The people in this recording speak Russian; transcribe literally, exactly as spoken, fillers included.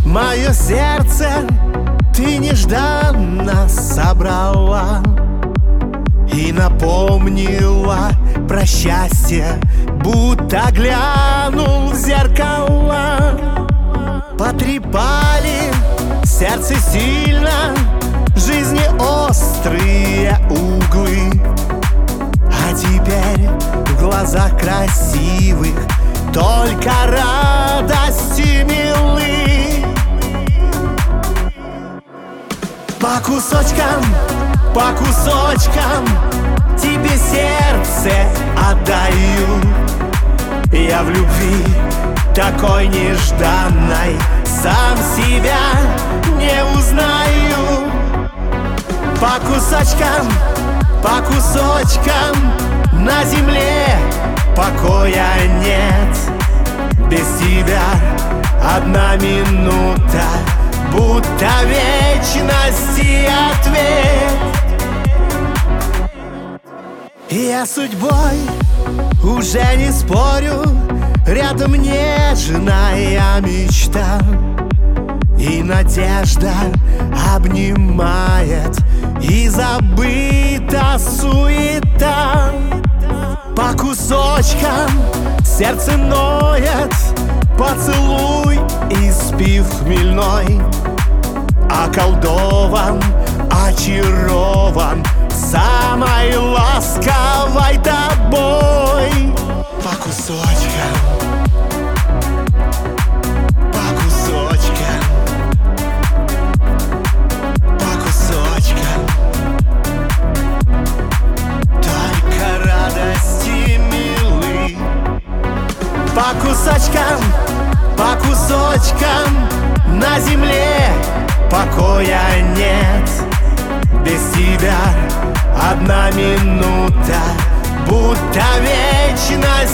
Мое сердце ты нежданно собрала и напомнила про счастье, будто глянул в зеркало. Потрепали сердце сильно жизни острые углы, а теперь в глазах красивых только радости милы. По кусочкам, по кусочкам тебе сердце отдаю. Я в любви такой нежданной сам себя не узнаю. По кусочкам, по кусочкам на земле покоя нет. Без тебя одна минута, будто вечности ответ. Я судьбой уже не спорю, рядом нежная мечта, и надежда обнимает, и забыта суета. По кусочкам сердце ноет, поцелуй испив хмельной, околдован, очарован самой ласковой тобой. По кусочкам, по кусочкам, по кусочкам, только радости милы. По кусочкам, по кусочкам на земле покоя нет. Без тебя одна минута, будто вечность